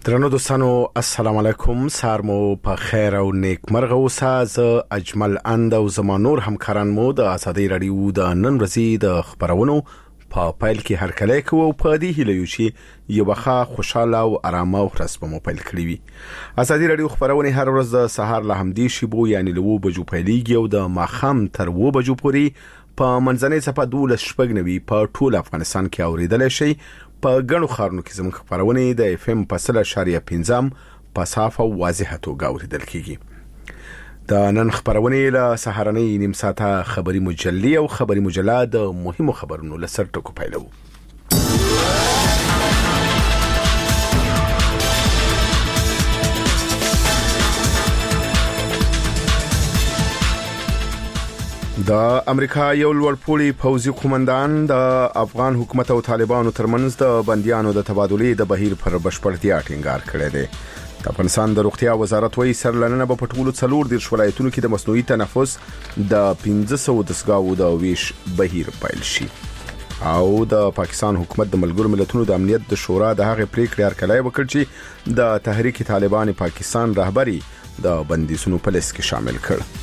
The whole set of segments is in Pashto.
درنو دوستانو السلام علیکم، سار مو په خیر او نیک مرغه اوسه. زه اجمل اند او زما نور همکاران مو د ازادي رادیو د نن ورځې د خبرونو په پایل کې هر کله کوو په دې هیله یو چې یو ښه خوشاله او آرامه ورځ په مو پیل کړی وي. ازادي رادیو خبرونه هر ورځ د سهار له همدې شیبو یعنی له 2 بجو پیلېږي او د ماخام تر 2 بجو پورې په منځنۍ صفه 12 شپږنوي په ټول افغانستان کې اوریدل شي. په غنو خارونو کې زموږ خبرونه د اف ام په 0.5 په صافه او واضحه توګه اوریدل کیږي. د نن خبرونه له سهارنۍ نیم ساعته خبري مجلې او خبري مجله د مهمو خبرونو لسر ټکو پیلو. د امریکا یو لوړپوړی پوځي قومندان د افغان حکومت او طالبانو ترمنځ د بنديانو د تبادلې د بهیر پر بشپړتیا ټینګار کړی دی. د افغانستان د روغتیا وزارت وایي سرلننه په ټولو 4 ولایتونو کې د مصنوعي تنفس د 1500 دستګاو د ویش بهیر پیل شي. او د پاکستان حکومت د ملګرو ملتونو د امنیت د شورا د هغې پریکړې هرکلی وکړ چې د تحریک طالبان پاکستان رهبری د بندیزونو په لیست کې شامل کړ.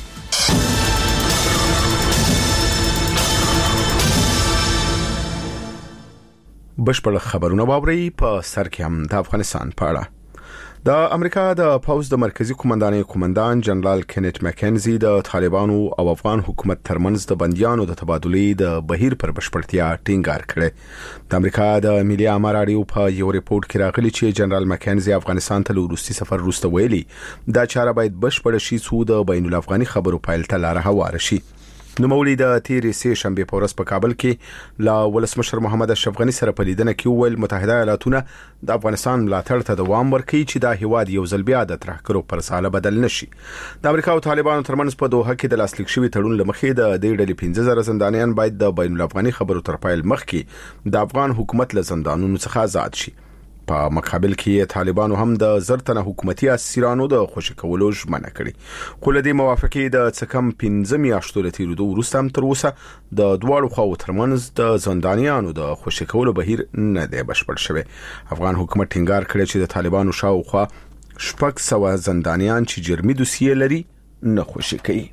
بشپړ خبرونه واوري. په سر کې هم د افغانستان په اړه د امریکا د پوز د مرکزی قومندان جنرال کینیت مکنزي د طالبانو او افغان حکومت ترمنځ د بنديانو د تبادلې د بهیر پر بشپړتیا ټینګار کړی. د امریکا د ملي امر اړیو په یو ریپورت کې راغلي چې جنرال مکنزي افغانستان ته لوروستي سفر وروسته ویلي دا چاره باید بشپړ شي څو د بین الافغاني خبرو پایل ته لار هواره شي. نو مولوی د تیرې سه شنبه په ورځ په کابل کې لا ولسمشر محمد اشرف غنی سره په لیدنه کې ویل متحده ایالاتونه د افغانستان ملاتړ ته دوام ورکوي چې دا هیواد یو ځل بیا د ترهګرو پر ساله بدل نشي. د امریکا او طالبانو ترمنځ په دوحه کې د لاسلیک شوی تړون لمخې د دې ډلې 15000 زندانیان باید د بین الافغاني خبرو تر پایل مخکې د افغان حکومت له زندانونو څخه آزاد شي. په مقابل کې طالبانو هم د زرتنه حکومتي اسیرانو د خوشی کولو ژمنه کړې. خو لدې موافقې د څکم 15 میاشتو لري وروسته هم تر اوسه د دوړو خواو ترمنځ د زندانیانو د خوشی کولو بهیر نه دی بشپړ شوی. افغان حکومت ټینګار کړی چې د طالبانو شاوخوا 600 زندانیان چې جرمي دوسیې لري نه خوشی کوي.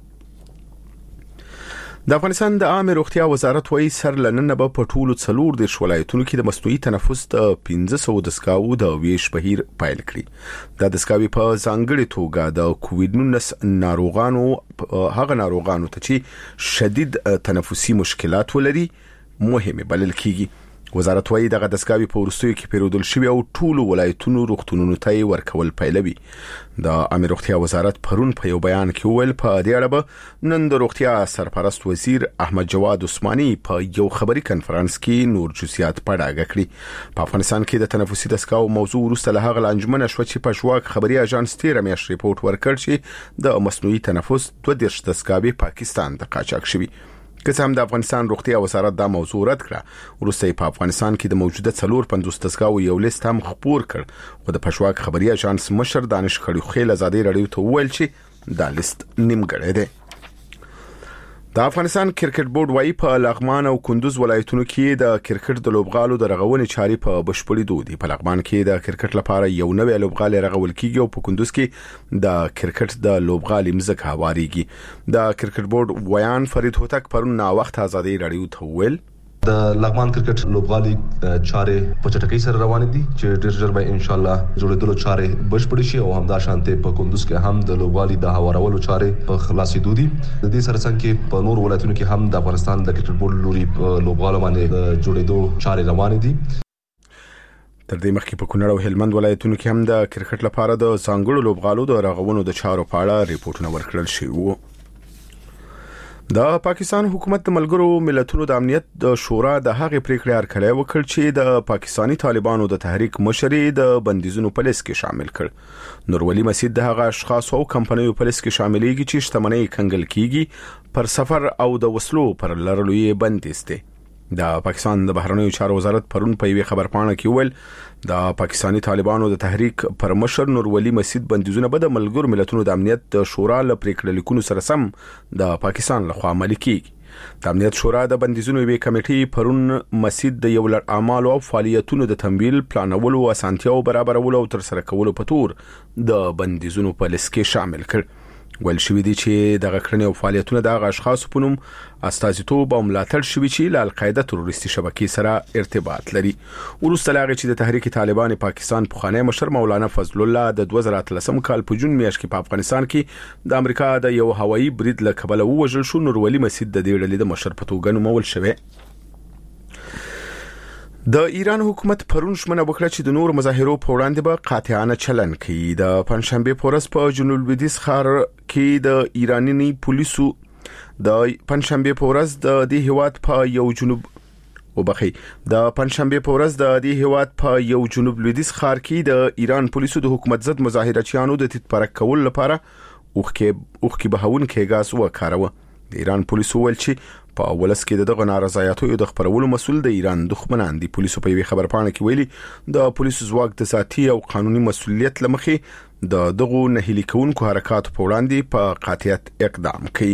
د افغانستان د عامه روغتیا وزارت وایي سرلننه په ټولو 4 ولایتونو کې د مصنوعي تنفس د 1500 دستګاو د ویش بهیر پیل کړي. د دستګاوي په ځانګړي توګه د کووډ-19 ناروغانو هغه ناروغانو ته چې شدید تنفسي مشکلات ولري مهمه بلل کیږي. وزارت وایي دغه دستګاوي په ورستیو کې پیرودل شوی او ټولو ولایتونو روغتونونو ته ورکول پیلوي. د عامه روغتیا وزارت پرون په یو بیان کې ویل په دې اړه به نن د روغتیا سرپرست وزیر احمد جواد عثماني په یو خبري کانفرنس کې نور جزئیات په ډاګه کړي. په افغانستان کې د تنفسي دستګاو موضوع ورسته له هغه انجمن شو چې په شواک خبري اژانس 13 میاشت ریپورت ورکړ چې د مصنوعي تنفس 2 دستګاوي پاکستان ته قاچاق شوی. که څه هم د افغانستان روغتیا وزارت دا موضوع رد کړه، ورسته په افغانستان کې د موجوده 450 دستګاو یو لیست هم خپور کړ. خو د پښواک خبري اژانس مشر دانش خړی خیل ازادي رادیو ته ویل چې دا لیست نیمګړی دی. د افغانستان کرکټ بورډ وايي په لغمان او کندوز ولایتونو کې د کرکټ د لوبغالو د رغونې چارې په بشپړي دودي. په لغمان کې د کرکټ لپاره یو نوې لوبغاله رغول کیږي او په کندوز کې د کرکټ د لوبغالي مزه هواریږي. د کرکټ بورډ ویان فرید هوتک پرون نا وخت ازادي رادیو ته ویل د لغمان کرکټ لوبغالي چارې په چټکۍ سره روان دي چې ډېر ژر به ان شاء الله جوړېدلو چارې بشپړ شي او همدا شانته په کندوز کې هم د لوبغالي د هوارولو چارې په خلاصېدو دي. د دې سره څنګه په نور ولایتونو کې هم د افغانستان د کرکټ بورډ لوري لوبغالو باندې جوړېدو چارې روان دي. تر دې مخکې په کونړ او هلمند ولایتونو کې هم د کرکټ لپاره د ځانګړو لوبغالو د رغونو د چارو په اړه ریپورتونه ورکړل شوي وو. د پاکستان حکومت د ملګرو ملتونو د امنیت د شورا د هغې پریکړې هرکلی وکړ چې د پاکستانی طالبانو د تحریک مشري د بندیزونو په لیست کې شامل کړ. نورولي مسعود د هغه اشخاص او کمپنیو په لیست کې شاملېږي چې شتمنۍ کنګل کیږي پر سفر او د وسلو پر لرلو یې بندیز دی. د پاکستان د بهرنیو چارو وزارت پرون په یوه خبرپاڼه کې ویل د پاکستانی طالبانو د تحریک پر مشر نورولي مسعود بندیزونه به د ملګرو ملتونو د امنیت د شورا له پریکړې لیکونو سره سم د پاکستان لخوا عملي کیږي. د امنیت شورا د بندیزونو یوې کمیټې پرون مسجد د یو لړ اعمالو او فعالیتونو د تمویل پلانولو او اسانتیاو برابرولو او ترسره کولو په تور د بندیزونو په لیست کې شامل کړ. ول شوې دي چې د غکړنې او فعالیتونو د اشخاص په نوم استازیتوب او ملاتړ شوی چې له القاعده تروریستي شبکې سره ارتباط لري. وروسته لاغه چې د تحریک طالبان پاکستان پخوانی مشر مولانا فضل الله د 2013 کال په جون میاشت کې په افغانستان کې د امریکا د یو هوایي برید له کبله وژل شو. نور ولی مسجد د دې ډلې د مشر په توګه نومول شوی. د ایران حکومت پرون شمنه وکړه چې د نور مظاهرو په وړاندې به قاطعانه چلن کوي. د پنځشنبه په ورځ په جنوب لویدیځ ښار کې د ایرانی پولیسو د پنځشنبه په ورځ د دې هیواد په یو جنوب لویدیځ ښار کې د ایران پولیسو د حکومت ضد مظاهرچیانو د تطبیق کول لپاره اوخکې بهون کې غاز وکاروه. د ایران پولیسو ویل چې په ولس کې دغه نارضایتو د خبرولو مسول د ایران دښمنان دي. پولیسو په یوه خبرپاڼه کې ویلي د پولیسو ځواک د ذاتي او قانوني مسولیت لمخې د دغه نهیلي کوونکو حرکاتو په وړاندې په قاطعیت اقدام کوي.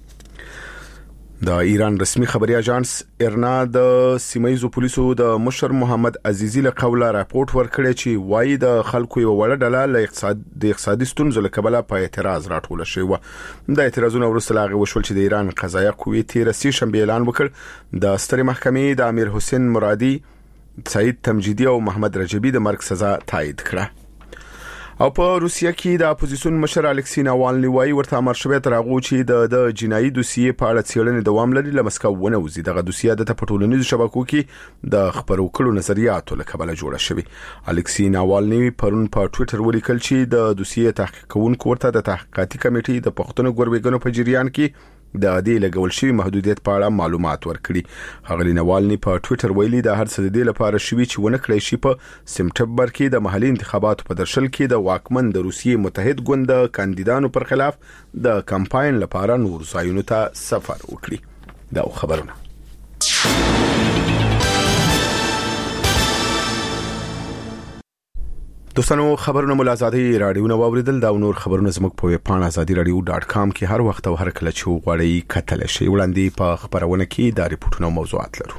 د ایران رسمي خبري اژانس ارنا د سیمایزو پولیسو د مشر محمد عزیزی له قوله راپورټ ورکړی چې وایي د خلکو یو وړه ډله له اقتصادي ستونزو له کبله په اعتراض راټوله شوی و. د اعتراضونو وروسته لاغه وشول چې د ایران قضایه قوې تیر شنبه اعلان وکړ د سترې محکمې د امیر حسین مرادي، سعید تمجیدی او محمد رجبی د مرګ سزا تایید کړه. او په روسیه کې د اپوزیسیون مشر الکسی ناوالنی وایي ورته امر شوی تر هغه چې د جنایي دوسیې په اړه څېړنې دوام لري. له مسکو ونوزي. دغه دوسیه د ټولنیزو شبکو کې د خبرو کړو نظریاتو له کبله جوړه شوی. الکسی ناوالنی پرون په ټوئیټر ولیکل چې د دوسیې تحقیق کوونکو ورته د تحقیقاتي کمیټې د پښتون ګوربېګنو په جریان کې د دې لګول شوی محدودیت په اړه معلومات ورکړي. هغه ناوالنی په ټوئیټر ویلي د هر څه د دې لپاره شوی چې ونه کړی شي په سپټمبر کې د محلي انتخاباتو په درشل کې د واکمن د روسیې متحد ګوند د کاندیدانو پر خلاف د کمپاین لپاره نور ځایونو ته سفر وکړي. دا خبرونه دوستانو خبرونه مول ازادي رادیو نو اوریدل. دا نور خبرونه زموږ په ویب پاڼه azadi.radio.com کې هر وخت او هر کله چې وغواړئ کتل شي. وړاندې په خبرونه کې د ریپورتونو موضوعات لرو.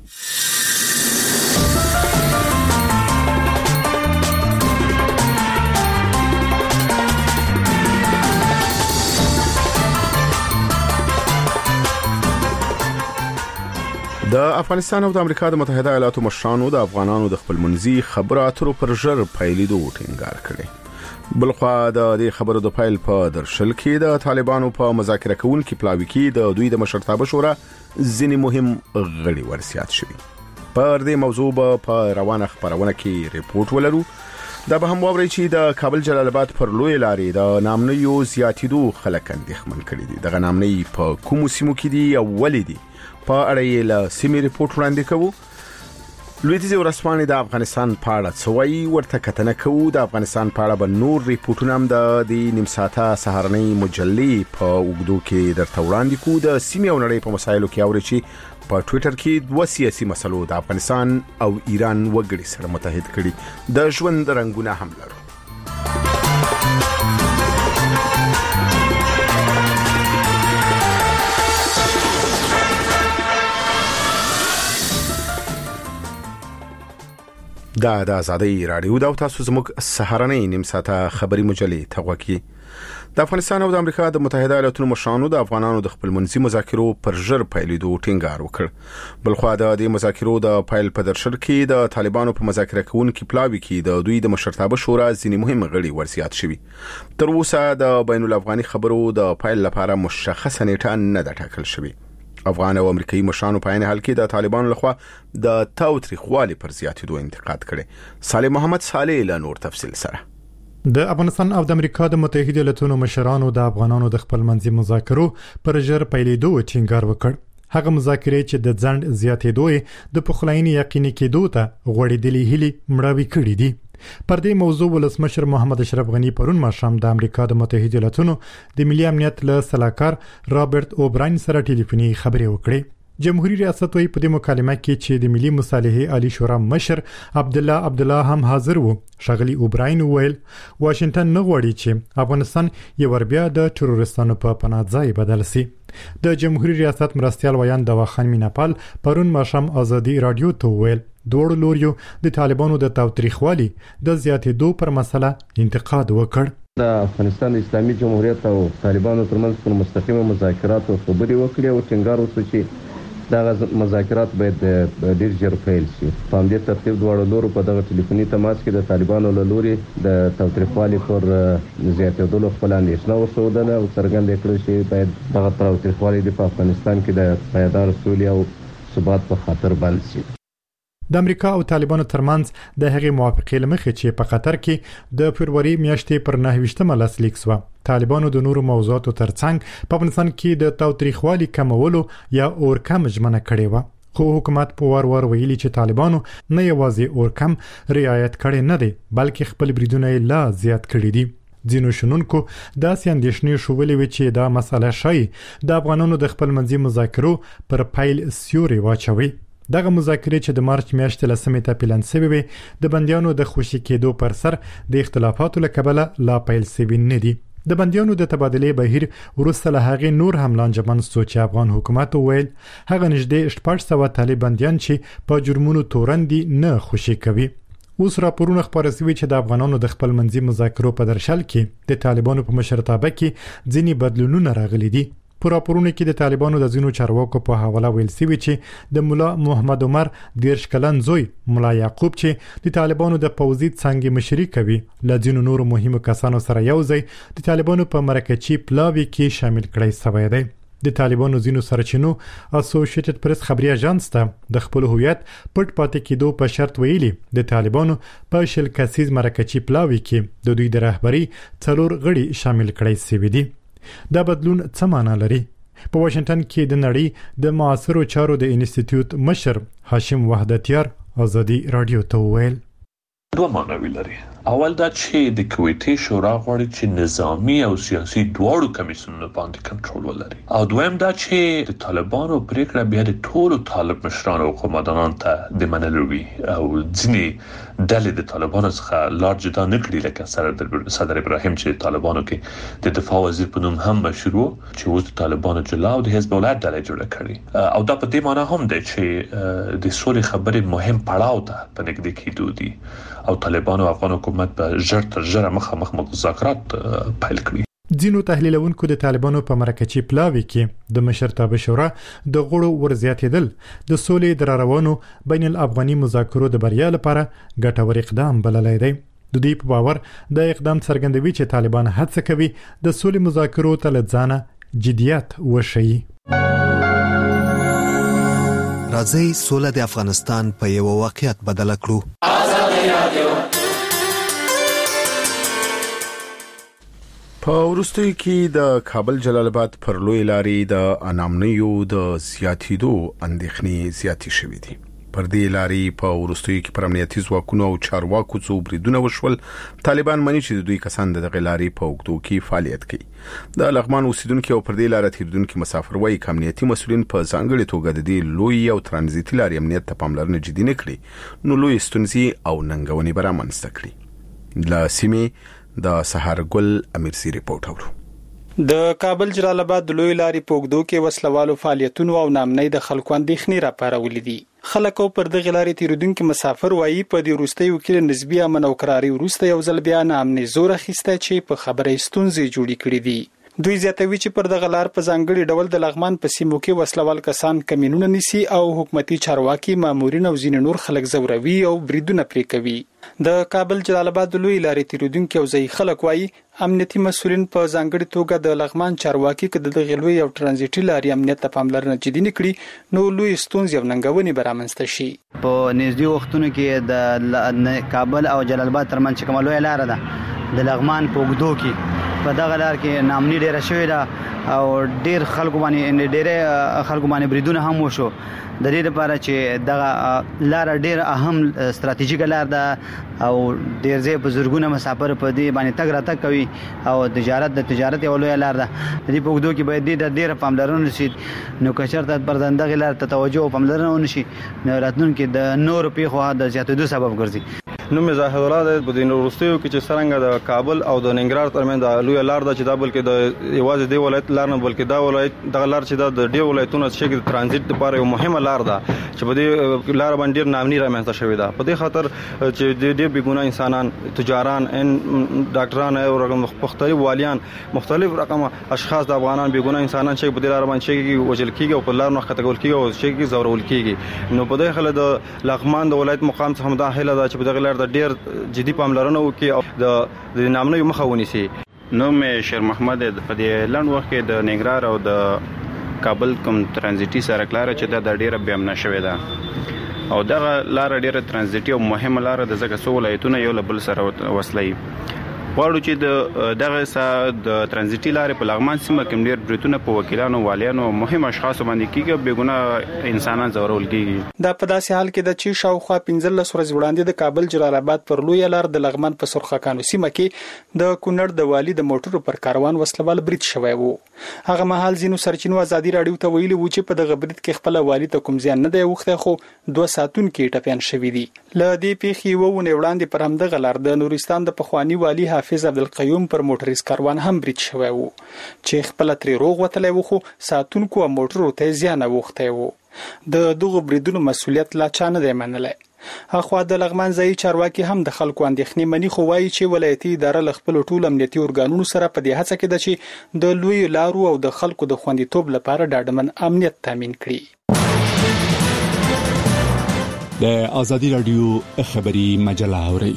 د افغانستان او د امریکا د متحده ایالاتو مشرانو د افغانانو د خپلمنځي خبرو اترو پر ژر پیلېدو ټینګار کړي. بلخوا د دې خبرو د پیل په درشل کې د طالبانو په مذاکره کوونکو پلاوي کې د دوی د مشرتابه شورا ځینې مهم غړي ورسیات شوي. پر دې موضوع په روانه خبرونه کې ریپورت ولرو. دا به هم ووري چې د کابل جلال آباد پر لوی لارې د نامنیو زیاتېدو خلک اندېښمن کړي دي. دغه نامنۍ په کومو سیمو کې دي او ولې دي په اړه یې له سیمې ریپورت وړاندې کوو. لویدیځ ورځپاڼې د افغانستان په اړه څه وایي ورته کتنه کوو. د افغانستان په اړه به نور ریپورتونه هم د نیم ساعته سهارنۍ مجلې په اوږدو کې درته وړاندې کوو. د سیمې او نړۍ په مسایلو کې اوري چې په ټوئیټر کې دوه سیاسي مسلو د افغانستان او ایران وګړي سره متحد کړي. د ژوند رنگونه هم لرو. دا د آزادۍ رادیو دا تاسو زموږ سهارنۍ نیم ساعته خبري مجلې ته وکی. د افغانستان او د امریکا د متحده ایالاتو مشرانو د افغانانو د خپلمنځي مذاکرو پر ژر پیلېدو ټینګار وکړ. بلخوا د دې مذاکرو د پیل په درشل کې د طالبانو په مذاکره کوونکو پلاوي کې د دوی د مشرتابه شورا ځینې مهم غړي ورسیات شوي. تر اوسه د بین الافغاني خبرو د پیل لپاره مشخصه نیټه نه ده ټاکل شوې. افغان او امریکایي مشرانو په عین حال کې د طالبانو لخوا د تاوتریخوالي پر زیاتېدو انتقاد کړي. صالح محمد صالح له نور تفصیل سره. د افغانستان او د امریکا د متحده ایالاتو مشرانو د افغانانو د خپلمنځي مذاکرو پر ژر پیلېدو ټینګار وکړ. هغه مذاکرې چې د ځند زیاتېدو د پخلاینې یقیني کېدو ته غوړېدلې هلي مړاوي کړې دي. پر دې موضوع ولسمشر محمد اشرف غنی پرون ماښام د امریکا د متحده ایالاتو د ملي امنیت له سلاکار رابرټ اوبراین سره ټلیفوني خبرې وکړې. جمهوریت ریاست وی په دې مکالمه کې چې د ملي مصالحې عالی شورا مشر عبد الله هم حاضر وو. ښاغلي اوبراین ویل واشنگټن نه غواړي چې افغانستان یو بیا د تروریستانو په پناه ځای بدل شي. د جمهوریت ریاست مرستیال ویان دواخان میناپال پرون ماښام ازادي رادیو ته ویل دوړ لوریو د طالبانو د تاوتریخوالي د زیاتېدو پر مسله انتقاد وکړ. د افغانستان اسلامي جمهوریت او طالبانو ترمنځ پر مستقیمه مذاکرات او خبرې وکړي او ټینګار وکړي چې دا مذاکرات باید ډیر ژر پیل شي. په همدې ترتیب دواړو لورو په دغه ټلیفوني تماس کې د طالبانو له لوري د تاوتریخوالي پر زیاتېدلو خپل اندېښنه وښودله او څرګنده کړه چې باید دغه تاوتریخوالي په افغانستان کې د پایدار سولې او ثبات په خاطر بند شي. د امریکا او طالبانو ترمنځ د هغې موافقې لمخې چې په قطر کې د فروری میاشتې پر 9 لاسلیک شو. طالبانو د نورو موضوعاتو ترڅنګ په افغانستان کې د تاوتریخوالي کمولو یا اورکم ژمنه کړې و. خو حکومت په وار ویلي چې طالبانو نه یوازې اورکم رعایت کړي نه دي بلکې خپل بریدونه لا زیات کړي دي. ځینو شنونکو داسې اندېښنې شولې وي چې دا مسله شای د افغانانو د خپل منځي مذاکرو پر پایل سیوري واچوي. دغه مذاکرې چې د مارچ میاشتې لسمې ته پلان شوې وي د بندیانو د خوشي کېدو پر سر د اختلافاتو له کبله لا پیل شوي نه دي. د بندیانو د تبادلې بهیر وروسته له هغې نور هم لانجمن شو چې افغان حکومت وویل هغه نږدې 600 طالب بندیان چې په جرمونو تورن دي نه خوشي کوي. اوس راپورونه خبره شوي چې د افغانانو د خپل منځي مذاکرو په درشل کې د طالبانو په مشرتابه کې ځینې بدلونونه راغلي دي. په راپورونو کې د طالبانو د ځینو چارواکو په حواله ویل شوی چې د مولا محمد عمر 10 کلن زوی مولا یعقوب چې د طالبانو د پوځي څنګه مشري کوي له ځینو نورو مهمو کسانو سره یو ځای د طالبانو په مرکچی پلاوي کې شامل کړي شوی دی. د طالبانو ځینو سرچینو اسوسییټډ پریس خبري اژانس ته د خپل هویت پټ پاتې کېدو په شرط ویلي د طالبانو په شل کسیز مرکچی پلاوي کې د دوی د رهبری 4 غړي شامل کړي شوی دي. دا بدلون څه معنا لري؟ په واشنگټن کې د نړۍ د معاصرو چارو د انسټیټیوټ مشر هاشم وحدتیار ازادي رادیو ته ویل دوه معناوي لري. اول دا چې د کویتي شورا غواړي چې نظامی او سیاسي دواړو کمیسیونونو باندې کنټرول ولري او دویم دا چې د طالبانو پریکړه بیا د ټولو طالب مشرانو او قوماندانانو ته د منلو وي او ځینې ډلې د طالبانو څخه لار جدا نه کړي لکه صدر ابراهیم چې طالبانو کې د دفاع وزیر په نوم هم مشهور چې اوس د طالبانو جلا او د حزب الله ډلې جوړه کړي او دا په دې معنی هم دی چې د سولې خبرې مهم پړاو ته په نږدې کېدو دي او طالبانو افغان حکومت په ژر تر ژره مخامخ مذاکرات پیل کړي. ځینو تحلیلونکو د طالبانو په مرکچی پلاوي کې د مشرتابه شورا د غړو ورزياتېدل د سولې د راروانو بین الافغاني مذاکرو د بریا لپاره ګټور اقدام بللی دی. د دې په باور د اقدام څرګندوي چې طالبان هڅه کوي د سولې مذاکرو ته لځانه جديت وشي. راځي سوله د افغانستان په یو واقعیت بدل کړو. په ورستۍ کې د کابل جلال آباد پر لوی لارې د انامنیو د زیاتېدو اندېښنې زیاتې شوې دي. پر دې لارې په ورستۍ کې پر امنیتي ځواکونو او چارواکو څو بریدونه وشول. طالبان مني چې دوی کسان د لارې په اوږدو کې فعالیت کوي. د لغمان اوسیدونکو او پر دې لارې تیریدونکو مسافر وایي امنیتي مسؤلین په ځانګړي توګه د دې لوی او ترانزیتي لارې امنیت ته پاملرنه جدي نه کړي نو لوی ستونزې او ننګونې به رامنځته کړي. لا سیمې د سحرګل امیرسی ریپورت اورو. د کابل جلال آباد د لوی لارې په اوږدو کې وسلوالو فعالیتونو او نامنۍ د خلکو اندېښنې راپارولې دي. خلکو پر دغه لارې تیریدونکو مسافر وایي په دې وروستیو کې نسبي امن او قراري وروسته یو ځل بیا نامنۍ زور اخیسته چې په خبرې ستونزې جوړې کړې دي. دوی زیاتوي چې پر دغه لار په ځانګړي ډول د لغمان په سیمو کې وسلوال کسان کمینونه نیسي او حکومتي چارواکي مامورین او ځینې نور خلک زوروي او بریدونه پرې کوي. د کابل جلال آباد لوی لارې تیریدونکو او ځای خلک وایي امنیتي مسؤلین په ځانګړي توګه د لغمان چارواکي کې د غلوی او ترانزیټي لارې امنیت ته پاملرنه جدي نه کړي نو لوی ستونزې او ننګونې به رامنځته شي. په نږدې وختونو کې د کابل او جلال آباد ترمنځ کومه لوی لار ده د لغمان په اوږدو کې په دغه لار کې نامني ډیره شوې ده او ډیر خلکو باندې بریدونه هم وشو د دې لپاره چې دغه لار ډیر اهم ستراتیژیک لار ده او ډیر ځای بزرګونه مسافر په دې باندې تګ راتګ کوي او تجارت یو لوی لار ده د دې په وګړو کې باید ډیر پاملرنه وشي نو کچرته پردندغه لار ته توجه او پاملرنه ونشي نو راتلونکي د نور پیښو د زیاتېدو سبب ګرځي. نو مزاحد الله د دین وروستیو کې چې څنګه د کابل او د ننګرهار ترمن د لوی لار د چې دا بلکې د یوازې دی ولایت لار نه بلکې دا ولایت د لار چې د ډیر ولایتونو چې د ترانزیت لپاره یو مهمه لار ده چې په دې لار باندې ډیر نامني رامنځته شوې ده. په دې خاطر چې د ډیر بګونه انسانان تجاران ډاکټران او مختلف والیان مختلف رقم اشخاص د افغانان بګونه انسانان چې په دې لار باندې چې وجل کیږي او په لار نه خطګول کیږي او چې زورول کیږي. نو په دې خله د لغمان د ولایت مقام څخه مداخله ده چې په دغه لار د ډیر جدي پاملرنه وکي او د نامنوي مخه ونیسي. نو مې شیر محمد په دې لند وخت کې د ننګرهار او د کابل کوم ترانزیتي سړک لار چې د ډیره بیا امن شوې ده او دغه لار ډیره ترانزیتي او مهمه لار ده ځکه څو ولایتونه یو له بل سره وصلي. غواړو چې دغه د ترانزیتي لارې په لغمان سیمه کې ډیر بریتونه په وکیلانو والیانو مهم اشخاص باندې کیږي بېګناه انسانان زورول کیږي. دا په داسې حال کې د چې شاوخوا 15 ورځې وړاندې د کابل جلال آباد پر لوی لار د لغمان په سرخکانو سیمه کې د کونړ د والی د موټرو پر کاروان وسلوال برید شوی وو. هغه مهال ځینو سرچینو ازادي رادیو ته ویلي و چې په دغه برید کې خپل والی ته کوم ځان نه دی وخته خو 2 ساعتون کې ټپيان شوی دي. ل دې پیښې وونه وړاندې پر همدغه لار د نورستان د پخوانی والی حافظ عبدالقیوم پر موټریس کاروان هم برید شوی وو چې خپل تری روغ وتلی و خو ساتونکو موټرو ته زیان وخته وو. د دغه بریدونو مسولیت لا چا نه دی منلی. اخوا د لغمان ځای چارواکي هم د خلکو اندېښنې مني خو وایي چې ولایتي اداره له خپل ټول امنیتي ارګانونو سره په دې هڅه کې ده چې د لوی لارو او د خلکو د خوندیتوب لپاره ډاډمن امنیت تامین کړي. د آزادی رادیو خبری مجله اوري.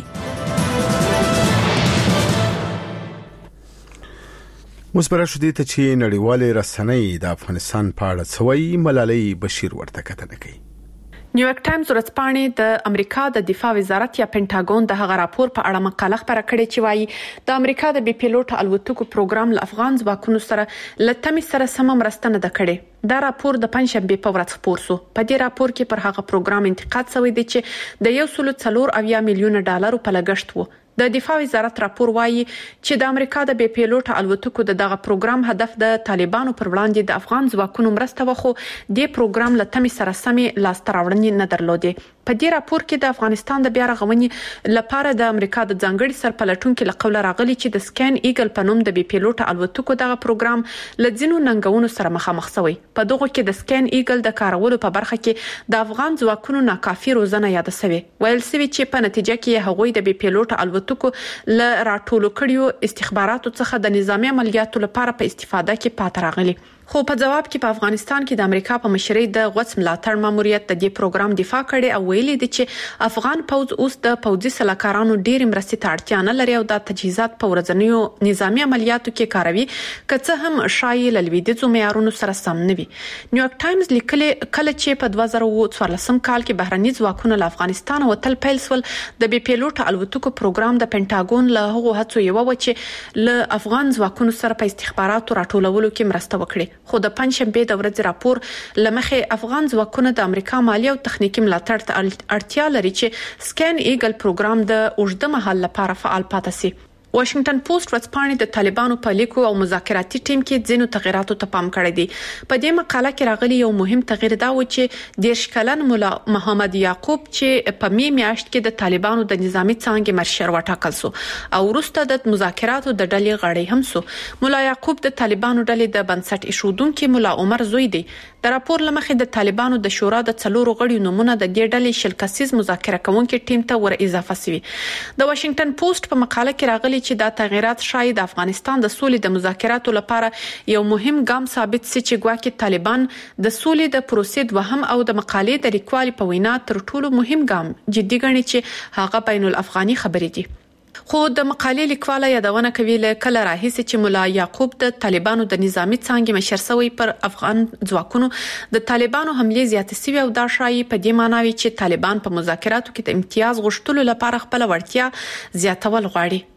مصبره شدي ته چې نړیوالې رسنۍ د افغانستان په اړه څوي ملالۍ بشیر ورته کتنه کوي. نیویارک ټایمز ورځپاڼې د امریکا د دفاع وزارت یا پینټاګون د هغه راپور په اړه مقاله خبره کړې چې وايي د امریکا د بي پیلوټ الوتکو پروګرام ل افغان ځواکونو سره لټمي سره سم مرسته نه کړې. دا راپور د پنځشنبه په ورځ خپور شو. په دې راپور کې پر هغه پروګرام انتقاد شوی دی چې د 1.4 میلیون ډالر په لګښت وو. د دفاع وزارت راپور وايي چې د امریکا د بي پیلوټ الوتکو دغه پروګرام هدف د طالبانو پر وړاندې د افغان ځواکونو مرسته وخو د پروګرام لټمي سره سمې لاستراوړنې نه درلودې. په دې راپور کې د افغانستان د بیا رغونې لپاره د امریکا د ځانګړي سرپلټونکو له قوله راغلي چې د سکین ایګل په نوم د بي پیلوټ الوتکو دغه پروګرام لځینو ننګونو سره مخامخ شوی. په دغه کې د سکین ایګل د کارولو په برخه کې د افغان ځواکونو ناکافي روزنه یاد شوی. ویل شوی چې په نتیجه کې هغوی د بي پیلوټ الوتکو ل راټولو کړیو استخباراتو څخه د نظامی عملیاتو لپاره په استفاده کې پات راغلي. خو په جواب کې په افغانستان کې د امریکا په مشرۍ د غوڅ ملاتړ ماموریت د دې پروګرام دفاع کړي او ویلي دي چې افغان پوځ اوس د پوځي سلاکارانو ډېر مرستې ته اړتیا نه لري او د تجهیزات په ورځنیو نظامی عملیاتو کې کاروي که هم شایي لویدیځو معیارونو سره سم نه وي. نیویارک ټایمز لیکلي کله چې په 2014 کال کې بهرني ځواکونه له افغانستان وتل پیل سول د بي پیلوټ الوتکو پروګرام د پینټاګون له هغو هڅو یو و چې له افغان ځواکونو سره په استخباراتو راټولولو کې مرسته وکړي. خو د پنځشنبه د ورځې راپور لمخې افغان ځواکونه د امریکا مالی او تخنیکی ملاتړ ته اړتیا لري چې سکین ایګل پروګرام د اوږده مهال لپاره فعال پاتې شي. واشنگټن پوسټ ورځپاڼې د طالبانو په لیکو او مذاکراتي ټیم کې ځینو تغیراتو ته پام کړی دی. په دې مقاله کې راغلی یو مهم تغییر دا و چې 10 کلن مولا محمد یعقوب چې په میاشت کې د طالبانو د نظامی څانګې مرشر وټاکل شو او وروسته د مذاکراتو د ډلې غړی هم شو. مولا یعقوب د طالبانو ډلې د بنسټ ایښودونکو مولا عمر زوی دی. د راپور لمخې د طالبانو د شورا د 4 غړیو نمونه د دې ډلې شلکسیز مذاکره کوونکو ټیم ته ور اضافه شوی. د واشنگټن پوسټ په مقاله کې راغلی چې دا تغیرات شاید د افغانستان د سولې د مذاکراتو لپاره یو مهم ګام ثابت شي چې ګواکې طالبان د سولې د پروسې دوهم او د مقالې د لیکوال په وینا تر ټولو مهم ګام جدي ګڼي چې هغه بین الافغاني خبرې دي. خو د مقالې لیکواله یادونه کوي له کله راهیسې چې مولا یعقوب د طالبانو د نظامی څانګې مشر شوی پر افغان ځواکونو د طالبانو حمله زیاتې شوی او دا شایي په دې معنی وي چې طالبان په مذاکراتو کې د امتیاز غوښتلو لپاره خپل وړتیا زیاتول غواړي.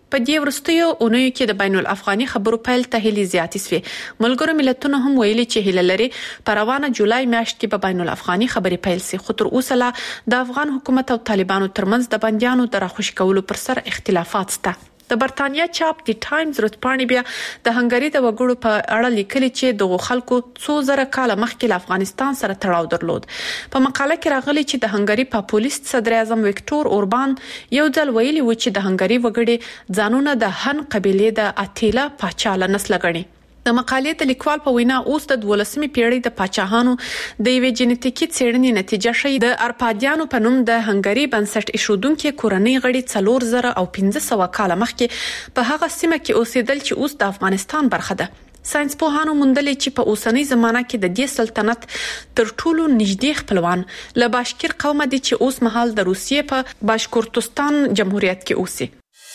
په دې ورستیو اونیو کې د بین الافغاني خبرو پیل ته هلي زیاتې سوې. ملګرو ملتونو هم ویلي چې هله لري پر روانه جولای میاشت کې په بین الافغاني خبرې پیل سي. خو تر اوسه لا د افغان حکومت او طالبانو ترمنځ د بنديانو د راخوش کولو پر سر اختلافات شته. د برتانیا چاپ دی ټایمز ورځپاڼې بیا د هنګری د وګړو په اړه لیکلي چې دغه خلکو 2000 کال مخکې له افغانستان سره تړاو درلود. په مقاله کې راغلي چې د هنګری پاپولیست صدر اعظم وکټور اوربان یو ځل ویلي و چې د هنګری وګړي ځانونه د هن قبيله د اتیلا پاچاله نسل غني. د مقالې د لیکوال په وینا اوس د 12مې پیړۍ د پاچاهانو د یوې جنټیکي څېړنې نتیجه شي د ارپادیانو په نوم د هنګری بنسټ ایښودونکو کورنۍ غړي 4015 کال مخکې په هغه سیمه کې اوسېدل چې اوس د افغانستان برخه ده. ساينس پوهانو موندلې چې په اوسنۍ زمانہ کې د دې سلطنت تر ټولو نږدې خپلوان له باشکیر قوم دي چې اوس مهال د روسیې په باشکورتستان جمهوریت کې اوسي.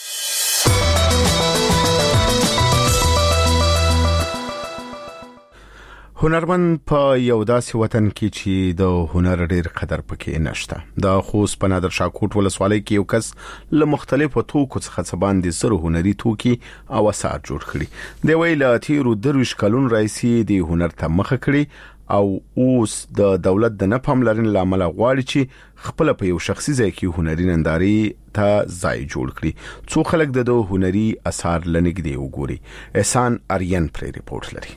هنرمند په یو داسې وطن کې چې د هنر ډېر قدر پکې نشته. د خوست په نادر شاه کوټ ولسوالۍ کې یو کس له مختلفو توکو څخه څه باندې زر هنري توکي او اثار جوړ کړي. د ویل تیرو درویش کلون رئیسي د هنر ته مخه کړي او اوس د دولت د نه پاملرنې لامل غواړي چې خپل په یو شخصي ځای کې هنري ننداري ته ځای جوړ کړي. څو خلک د هنري اثار لنګدي وګوري. احسان اریان پر ریپورت لري.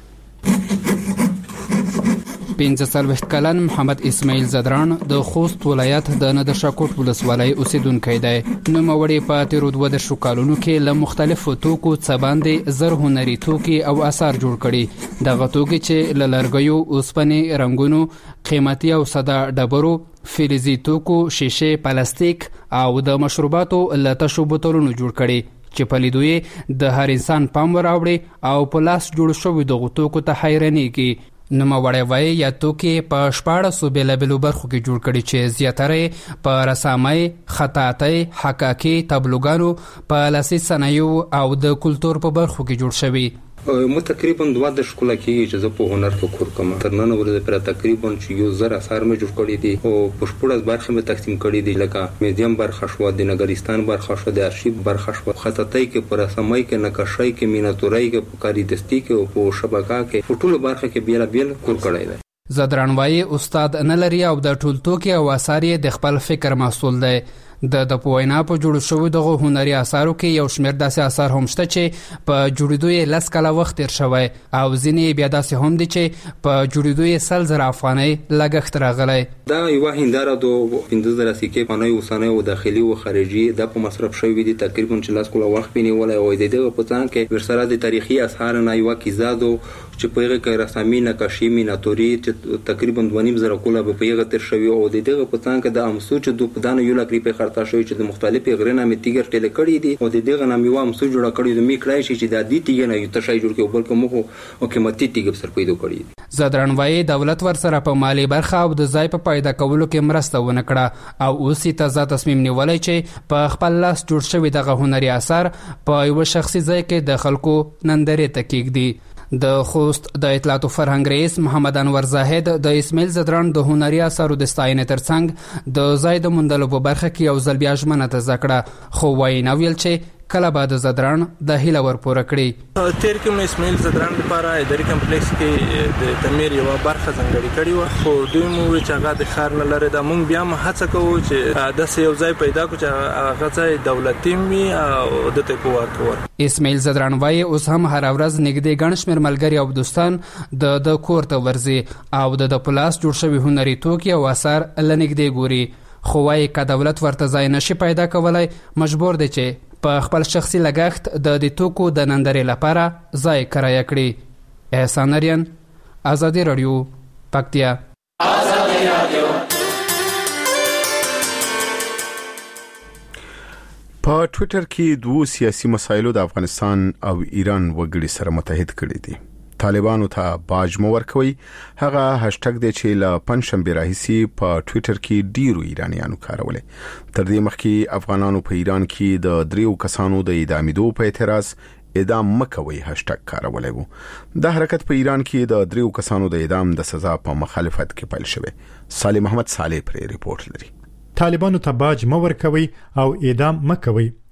15 کلن محمد اسماعیل زدران د خوست ولایت د نادر شاه کوټ ولسوالۍ اوسیدونکی دی. نوموړی په تیرو 12 کالونو کې له مختلفو توکو څخه باندې زر هنري توکي او اثار جوړ کړي. دغه توکي چې له لرګیو، اوسپنې، رنګونو، قیمتي او ساده ډبرو، فلزي توکو، شیشه، پلاستیک او د مشروباتو له تشو بوتلونو جوړ کړي چې په لیدو یې د هر انسان پام وراوړي او په لاس جوړ شوی دغه توکو ته حیرانېږي. نوموړی وایي یا توکي په 14 بیلابیلو برخو کې جوړ کړي چې زیاتره په رسامۍ، خطاطۍ، حکاکي، تابلوګانو، په لاسي صنایعو او د کلتور په برخو کې جوړ شوي. مو تقریبا 12 کال کې چې زه په هنر کې کار کوم. تر نن ورځې پر تقریبا چې یو زر اثار مې جوړ کړی دي او په شپږ برخې مې تقسیم کړی دي، لکه میوزیم برخه شو، د نګریستان برخه شو، د ارشیف برخه شو، خطاطۍ کې، پر رسامۍ کې، نقاشۍ کې، میناتورۍ کې، په کاری دستی کې او په شبکه کې، په ټولو برخه کې بیل بیل کار کړی دی. زدران وایي استاد نه لري او د ټول توکي او اثار د خپل فکر مسؤل دی. د پوینا په جوړ شوی دغه هنري اثارو کې یو شمېر داسې اثار هم شته چې په جوړېدو یې 10 کاله وخت تیر شوی او ځینې بیا داسې هم دي چې په جوړېدو یې 100,000 افغانۍ لګښت راغلی. دا یو هنداره د 15,000 سکې پانای اوسانه او داخلي او خارجي د په مصرف شوی دي تقریبا 10 کاله وخت پینې ولا او د دغه په ځان کې ورسره د تاریخي اثار نه یو کیزادو چې په هغه کې رسامي، نقاشي، میناتوري چې تقریبا 2.5 کاله په هغه تیر شوی او د دغه په ځان کې د امسو چې د پدانه یو لکري په خرطه شوی چې د مختلفې غرنه مې تیګر ټل کړی دي او د دغه نام یو امسو جوړ کړی د می کړای شي چې د دې تیګ نه یو تشای جوړ کې بلکې مخ او قیمتي تیګ سر پیدا کړی. زدران وایي دولت ورسره په مالی برخه او د ځای په پیدا کولو کې مرسته ونه کړه او اوس یې تازه تصمیم نیولای چې په خپل لاس جوړ شوی دغه هنري اثار په یو شخصي ځای کې د خلکو نندارې ته کېږدي. د خوست د اطلاعات او فرهنګ رئیس محمد انور زاهد د اسماعیل زدران د هنري اثارو د ستاینې ترڅنګ د ځای د موندلو په برخه کې یو ځل بیا ژمنه تازه کړه، خو وایي نو ویل چې کله بعد زدران د هیله ورپوره کړي. تیر کې اسماعیل زدران لپاره اداري کمپلیکس کې د تعمیر یو برخه ځانګړې کړې و، خو دوی مو چې هغه د ښار نه لري، دا مونږ بیا هم هڅه کوو چې د یو ځای پیدا کړو چې هغه ځای دولتي وي او د ته په ورکور. اسماعیل زدران وایي اوس هم هر ورځ نږدې ګڼ شمېر ملګري او دوستان د کور ته ورځي او د پلاس جوړ شوي هنري توکي او اثار لنږدې ګوري، خو وایي که دولت ورته ځای نشي پیدا کولای مجبور دی چې په خپل شخصي لګښت د توکو د نندارې لپاره ځای کرایه کړي. احسان اریان، آزادي رادیو، پکتیا. په ټوئیټر کې دوه سیاسي مسایلو د افغانستان او ایران وګړي سره متحد کړي دي. طالبانو ته باج مو ورکوي، هغه هاشټګ دی چې له پنځشنبه راهیسي په ټوئیټر کې ډیرو ایرانیانو کارولې. تر دې مخکې افغانانو په ایران کې د 3 کسانو د اعدامېدو په اعتراض اعدام مکوي هاشټګ کارولې وو. د حرکت په ایران کې د 3 کسانو د اعدام د سزا په مخالفت کې پیل شوی. صالح محمد صالح پر ریپورت لري. طالبانو ته باج مو ورکوي او اعدام مکوي.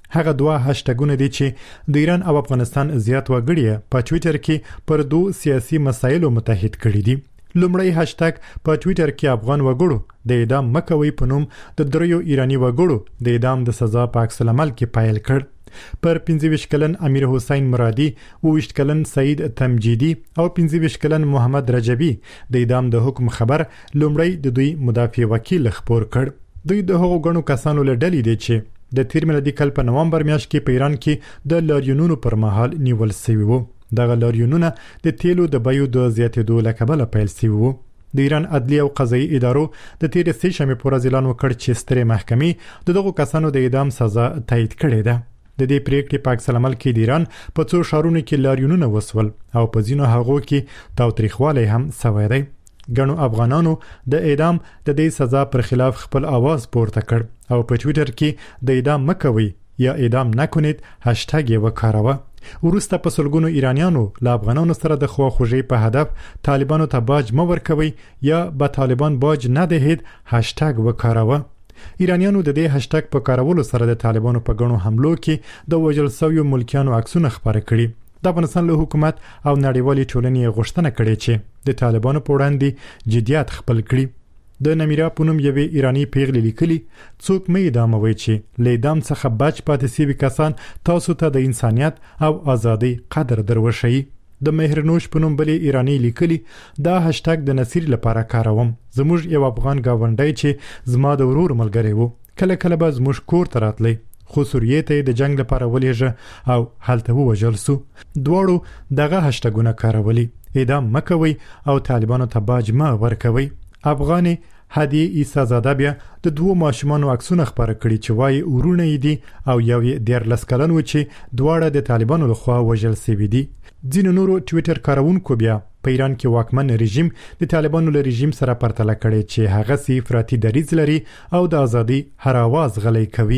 هغه دوه هاشټګونه دي چې د ایران او افغانستان زیات وګړي په ټوئیټر کې پر دوه سیاسي مسایلو متحد کړي دي. لومړی هاشټګ په ټوئیټر کې افغان وګړو د اعدام مکوي په نوم د دریو ایرانی وګړو د اعدام د سزا په عکس العمل کې پایل کړ. پر 25 کلن امیر حسین مرادی، 22 کلن سعید تمجیدی او 25 کلن محمد رجبی د اعدام د حکم خبر لومړی د دوی مدافع وکیل خبر کړ. دوی د هغو غنو کسانو له ډلې دي چې د تیر میلادي کال په نومبر میاشت کې په ایران کې د لاریونونو پر مهال نیول شوی وو. دغه لاریونونه د تیلو د بیو د زیاتېدو له کبله پیل شوی وو. د ایران عدلیه او قضایي ادارو د تیر سې شنبه پر ورځ اعلان وکړ چې سترې محکمې دغه کسانو د اعدام سزا تایید کړې ده. د دې پریکړې په عکس العمل کې د ایران په څو ښارونو کې لاریونونه وسول او په ځینو هغو کې تاوتریخوالی هم شوی دی. ګڼو افغانانو د اعدام د دې سزا پر خلاف خپل आवाज پورته کړ او په ټوئیټر کې د اعدام مکوي یا اعدام نکنید هاشټګ یې وکاروه. وروسته په سلګونو ایرانیانو له افغانانو سره د خواخوږۍ په هدف طالبانو ته باج مه ورکوي یا به طالبان باج نه دهید هاشټګ وکاروه. ایرانیانو د دې هاشټګ په کارولو سره د طالبانو په غنو حملو کې د وژل شویو ملکیانو عکسونه خبره کړي. د افغانستان له حکومت او نړیوالې ټولنې غوښتنه کړې چې د طالبانو په وړاندې جديات خپل کړي. د نمیرا پونم یوې ایرانی پیغلې لیکلي، څوک مې اعداموي چې له اعدام څخه بچ پاتې شوي کسان تاسو ته د انسانیت او ازادۍ قدر دروښيي. د مهرنوش پونم بلې ایرانی لیکلي، دا هاشټګ د نصیر لپاره کاروم. زموږ یو افغان گاونډی چې زما د ورور ملګری وو کله کله به زموږ کور ته راتلی، خو سوریې ته د جنگ لپاره ولېږه او هلته ووژل سو. دواړو دغه هاشټګونه کارولي، اعدام مکوي او طالبانو ته باج مه ورکوي. افغاني هدیه عیسی زاده بیا د دوه ماشومانو عکسونه خبره کړي چې وايي ورونه یې دي او یو یې 13 کلن و چې دواړه د طالبانو لخوا وژل شوي دي. ځینو نورو ټوئیټر کارونکو بیا په ایران کې واکمن رژیم د طالبانو له رژیم سره پرتله کړي چې هغه سي افراطي دریځ لري او د ازادي هر आवाज غلي کوي.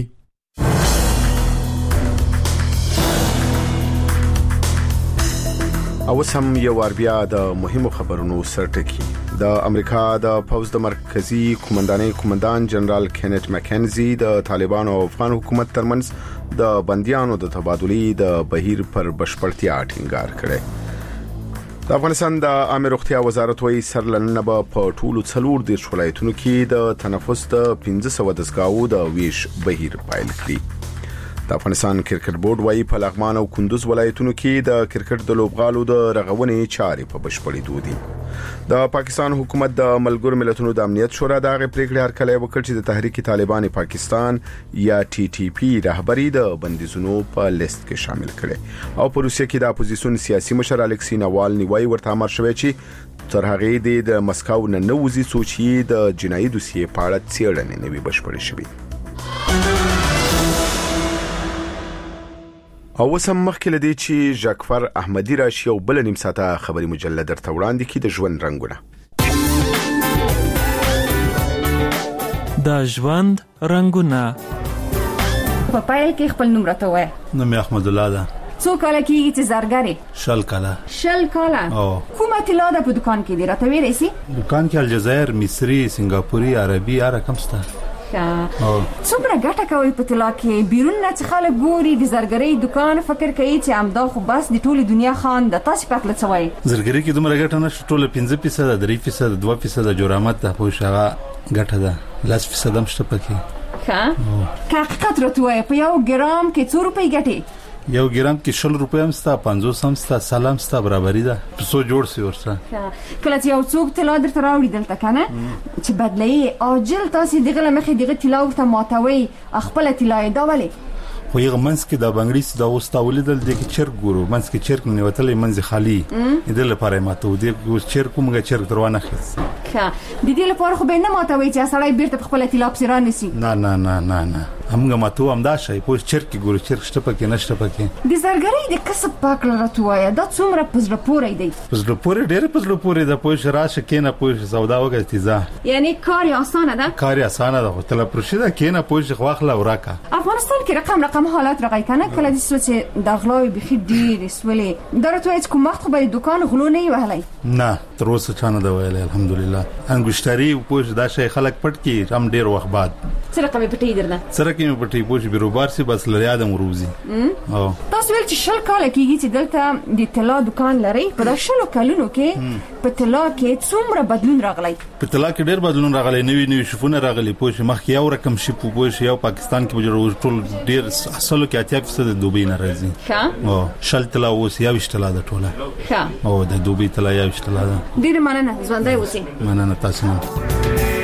او سم یو بیا د مهمو خبرونو سرټکی. د امریکا د پوز د مرکزی قومندان جنرال کینټ مکنزي د طالبانو او افغان حکومت ترمنځ د بنديانو د تبادلې د بهیر پر بشپړتیا ټینګار کړي. د افغانستان د عامه روغتیا وزارت وایي سرلنه په ټولو 4 ولایتونو کې د تنفس د 1500 دستګاو د ویش بهیر پایل کړي. د افغانستان کرکټ بورډ وايي په لغمان او کندوز ولایتونو کې د کرکټ د لوبغالو د رغونې چارې په بشپړېدو دي. د پاکستان حکومت د ملګرو ملتونو د امنیت شورا د پریکړې هرکلی وکړ چې د تحریک طالبان پاکستان یا TTP رهبری د بندیزونو په لیست کې شامل کړي او په روسیه کې د اپوزیسیون سیاسي مشر الکسی ناوالنی وايي ورته امر شوی چې تر هغه د مسکو نه نوځي سوچي د جنایي دوسیې په اړه څېړنې نوي بشپړې شوي. او وسم مخکې لدی چې ژاکفر احمدی راشي او بل نیم ساعته خبري مجله درته وړاندې کی د ژوند رنگونه. د ژوند رنگونه په پای کې خپل نوم راته وای. نوم احمد الله ده. څو کال کېږي چې زرګری؟ 10 کاله. کومه طلا ده په دکان کې دی راته ویری سي؟ دکان کې الجزائر، مصری، سنگاپوري، عربي هر رقم ستا. څومره ګټه کوي په طلا کې؟ بیرون نه خلک ګوري د زرګری دکان فکر کوي چې امدا خو بس د ټوله دنیا خان د تاسو پکله څوي. زرګری کې دومره ګټه نشته، ټوله 5%، 3%، 2% جرامت ته پوه شغه ګټه ده، 10% هم شته پکې. که حقیقت راته په یو ګرام کې 2 روپۍ ګټي؟ یو ګرام کې 20 روپۍ هم ستا، 50 هم ستا، سلام ستا برابرۍ ده. په څو جوړ سی ورسره. کله چې یو څوک طلا درته راوړي دلته کنه چې بدلې اجل تاسو دغه مخې دغه طلا ورته ماتوي خپل طلا دا ولې؟ خو یو منځ کې د بنگړیس د اوستاولیدل د چرګ ګورو منځ کې چرګ نه وتلې منځ خالی د لپاره ماته د چرګ کومه چرګ دروانه خس. د دې لپاره خو به نه ماتوي چې سړی بیرته خپل طلا پسران نسی. نه همغه ماتو هم دا شي پوه چرګ کې ګورو چرګ شته پکې نشته پکې. د زرګری د کسب پاکل راتوایا دا څومره پزړه پورې دی؟ پزړه پورې ډېر پزړه پورې د پوه راشه کینه پوه سودا وګړي تیزه. یعنی کار اسانه ده؟ کار اسانه ده، تل پرشده کینه پوه خواخله وراکا. افغانستان کې رقم حالات راغی کنه کله د سوچ د غلاوي بخي ډېر سولې درته وایي کوم وخت به دکان غلو نه وهلای؟ نه تر اوسه چانه دا ویل الحمدلله. انګشتری پوه دا شي خلک پټ کی هم ډېر وخت بعد سره کومه پټي درنه سره کومه پټي پوښ بیروبار سي بس لري ادم روزي او تاسو ول چې شل کال کېږي چې دلته د طلا دکان لري په شلو کلونو کې په طلا کې څومره بدلون راغلی په طلا کې ډېر بدلون راغلی نوې شفونه راغلي پوښ مخکې یو رقم شي پوښ یو پاکستان کې بجوړ ټول ډېر اصلو کې 80% د دوبۍ نه راځي ښه او شل طلا اوس یا وشتلا د ټوله ښه او د دوبۍ طلا یا وشتلا ډېر مننه ژوندۍ اوسئ مننه تاسو نه